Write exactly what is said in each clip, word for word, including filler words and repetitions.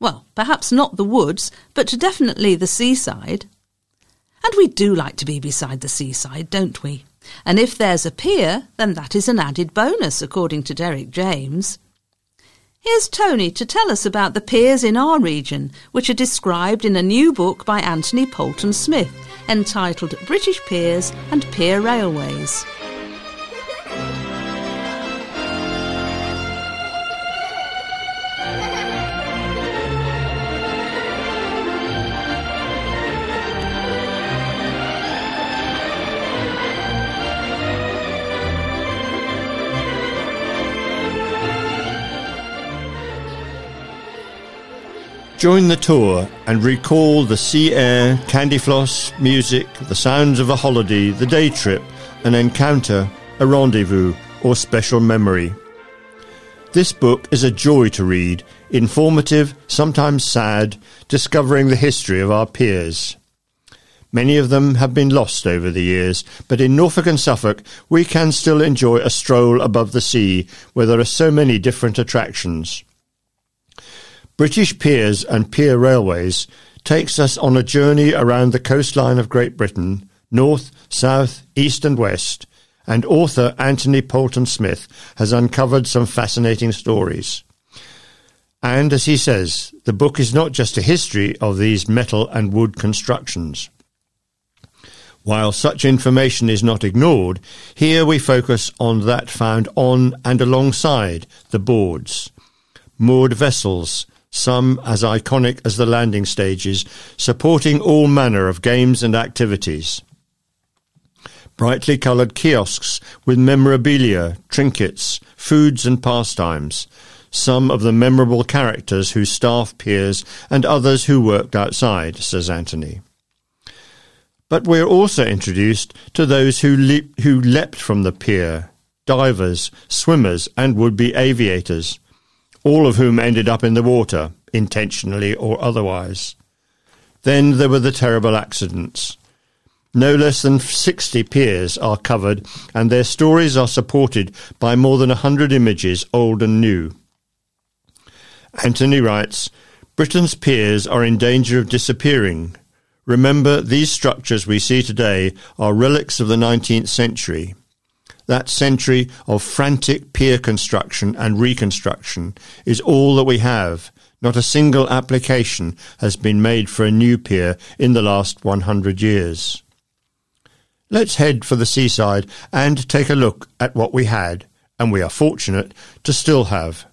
Well, perhaps not the woods, but definitely the seaside. And we do like to be beside the seaside, don't we? And if there's a pier, then that is an added bonus, according to Derek James. Here's Tony to tell us about the piers in our region, which are described in a new book by Anthony Poulton Smith, entitled British Piers and Pier Railways. Join the tour and recall the sea air, candy floss, music, the sounds of a holiday, the day trip, an encounter, a rendezvous, or special memory. This book is a joy to read, informative, sometimes sad, discovering the history of our piers. Many of them have been lost over the years, but in Norfolk and Suffolk we can still enjoy a stroll above the sea, where there are so many different attractions. British Piers and Pier Railways takes us on a journey around the coastline of Great Britain, north, south, east and west, and author Anthony Poulton Smith has uncovered some fascinating stories. And, as he says, the book is not just a history of these metal and wood constructions. While such information is not ignored, here we focus on that found on and alongside the boards. Moored vessels, some as iconic as the landing stages, supporting all manner of games and activities. Brightly coloured kiosks with memorabilia, trinkets, foods and pastimes, some of the memorable characters who staff piers and others who worked outside, says Anthony. But we're also introduced to those who, le- who leapt from the pier, divers, swimmers and would-be aviators, all of whom ended up in the water, intentionally or otherwise. Then there were the terrible accidents. No less than sixty piers are covered, and their stories are supported by more than a hundred images, old and new. Anthony writes, Britain's piers are in danger of disappearing. Remember, these structures we see today are relics of the nineteenth century. That century of frantic pier construction and reconstruction is all that we have. Not a single application has been made for a new pier in the last one hundred years. Let's head for the seaside and take a look at what we had, and we are fortunate to still have.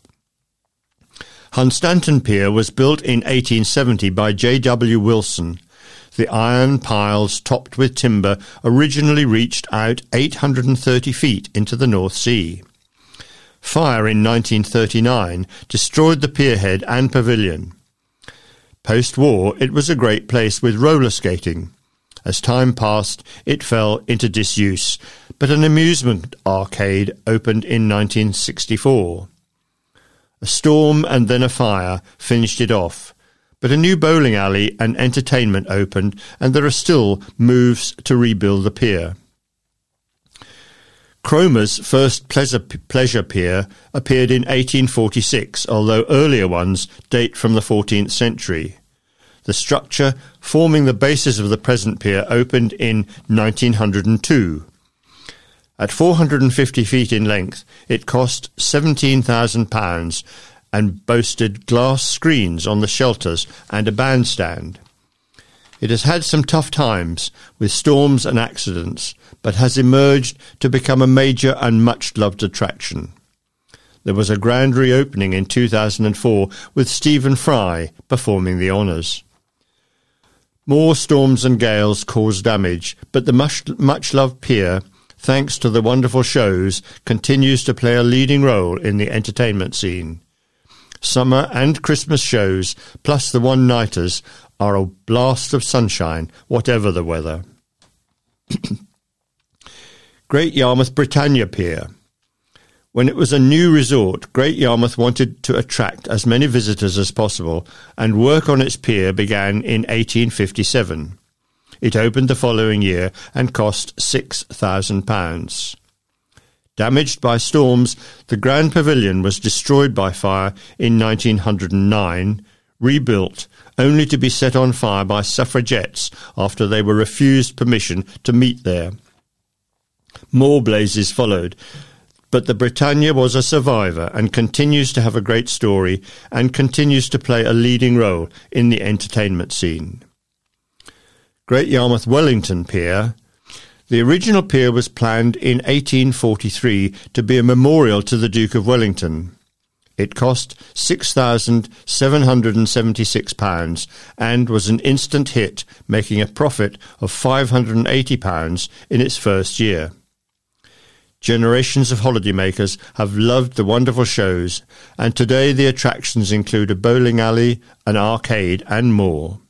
Hunstanton Pier was built in eighteen seventy by J W Wilson. The iron piles topped with timber originally reached out eight hundred thirty feet into the North Sea. Fire in nineteen thirty-nine destroyed the pierhead and pavilion. Post-war, it was a great place with roller skating. As time passed, it fell into disuse, but an amusement arcade opened in nineteen sixty-four. A storm and then a fire finished it off, but a new bowling alley and entertainment opened, and there are still moves to rebuild the pier. Cromer's first pleasure, pleasure pier appeared in eighteen forty-six, although earlier ones date from the fourteenth century. The structure forming the basis of the present pier opened in nineteen oh two. At four hundred fifty feet in length, it cost seventeen thousand pounds and boasted glass screens on the shelters and a bandstand. It has had some tough times with storms and accidents, but has emerged to become a major and much-loved attraction. There was a grand reopening in two thousand four with Stephen Fry performing the honours. More storms and gales caused damage, but the much, much-loved pier, thanks to the wonderful shows, continues to play a leading role in the entertainment scene. Summer and Christmas shows, plus the one-nighters, are a blast of sunshine, whatever the weather. Great Yarmouth Britannia Pier. When it was a new resort, Great Yarmouth wanted to attract as many visitors as possible, and work on its pier began in eighteen fifty-seven. It opened the following year and cost six thousand pounds. Damaged by storms, the Grand Pavilion was destroyed by fire in nineteen oh nine, rebuilt, only to be set on fire by suffragettes after they were refused permission to meet there. More blazes followed, but the Britannia was a survivor and continues to have a great story and continues to play a leading role in the entertainment scene. Great Yarmouth Wellington Pier. The original pier was planned in eighteen forty-three to be a memorial to the Duke of Wellington. It cost six thousand seven hundred seventy-six pounds and was an instant hit, making a profit of five hundred eighty pounds in its first year. Generations of holidaymakers have loved the wonderful shows, and today the attractions include a bowling alley, an arcade and more.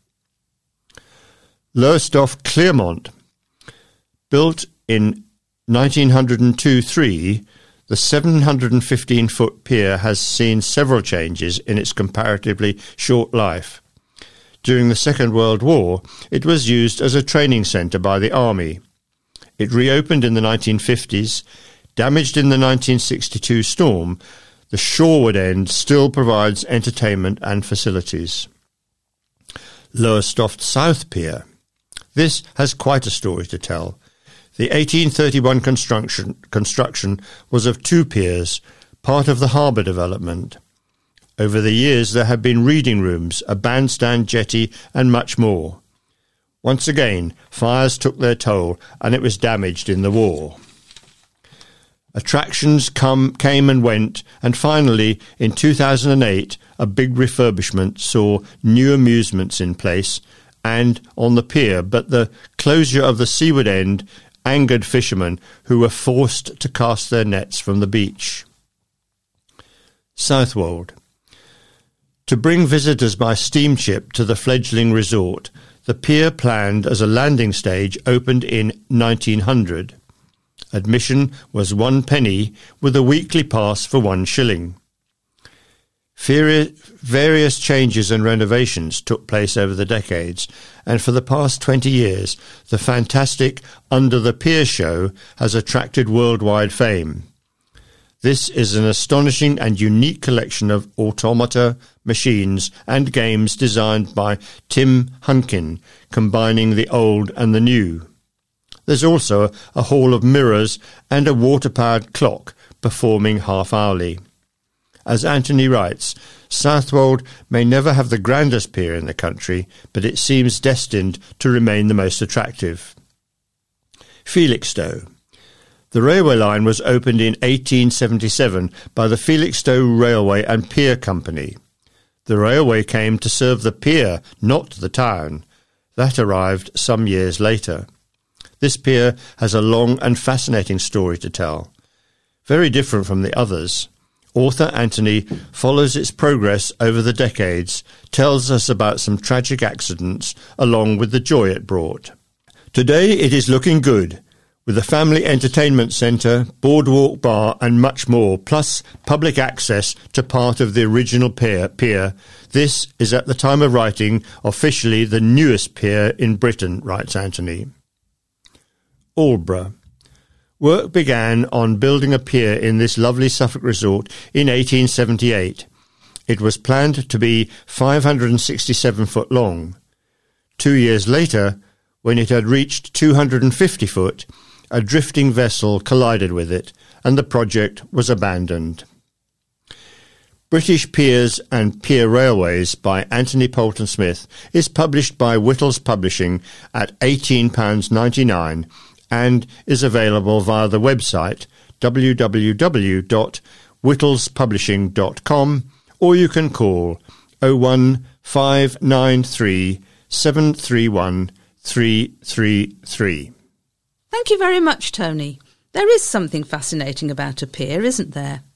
Lowestoft Clermont. Built in nineteen oh two three, the seven hundred fifteen foot pier has seen several changes in its comparatively short life. During the Second World War, it was used as a training centre by the Army. It reopened in the nineteen fifties. Damaged in the nineteen sixty-two storm, the shoreward end still provides entertainment and facilities. Lowestoft South Pier. This has quite a story to tell. The eighteen thirty-one construction, construction was of two piers, part of the harbour development. Over the years there have been reading rooms, a bandstand jetty and much more. Once again, fires took their toll and it was damaged in the war. Attractions come, came and went, and finally, in two thousand eight, a big refurbishment saw new amusements in place and on the pier, but the closure of the seaward end angered fishermen who were forced to cast their nets from the beach. Southwold. To bring visitors by steamship to the fledgling resort, the pier, planned as a landing stage, opened in nineteen hundred. Admission was one penny, with a weekly pass for one shilling. Various changes and renovations took place over the decades, and for the past twenty years, the fantastic Under the Pier show has attracted worldwide fame. This is an astonishing and unique collection of automata, machines and games designed by Tim Hunkin, combining the old and the new. There's also a hall of mirrors and a water-powered clock performing half-hourly. As Anthony writes, Southwold may never have the grandest pier in the country, but it seems destined to remain the most attractive. Felixstowe. The railway line was opened in eighteen seventy-seven by the Felixstowe Railway and Pier Company. The railway came to serve the pier, not the town. That arrived some years later. This pier has a long and fascinating story to tell. Very different from the others. Author Anthony follows its progress over the decades, tells us about some tragic accidents along with the joy it brought. Today it is looking good, with a family entertainment centre, boardwalk bar and much more, plus public access to part of the original pier. pier. This is, at the time of writing, officially the newest pier in Britain, writes Anthony. Aldborough. Work began on building a pier in this lovely Suffolk resort in eighteen seventy-eight. It was planned to be five hundred sixty-seven foot long. Two years later, when it had reached two hundred fifty foot, a drifting vessel collided with it, and the project was abandoned. British Piers and Pier Railways by Anthony Poulton Smith is published by Whittles Publishing at eighteen pounds ninety-nine and is available via the website w w w dot whittles publishing dot com, or you can call oh one five nine three seven three one three three three. Thank you very much, Tony. There is something fascinating about a pier, isn't there?